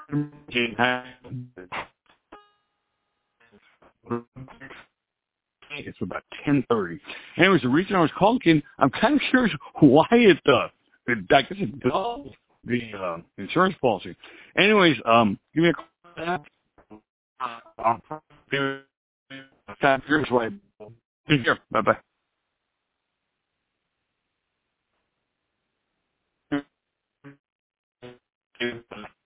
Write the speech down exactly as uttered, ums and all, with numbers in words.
It's about ten thirty. Anyways, the reason I was calling, I'm kind of curious why it, uh, it, I guess it does the uh, insurance policy. Anyways, um, give me a call back. I'm curious why. Take care. Bye-bye.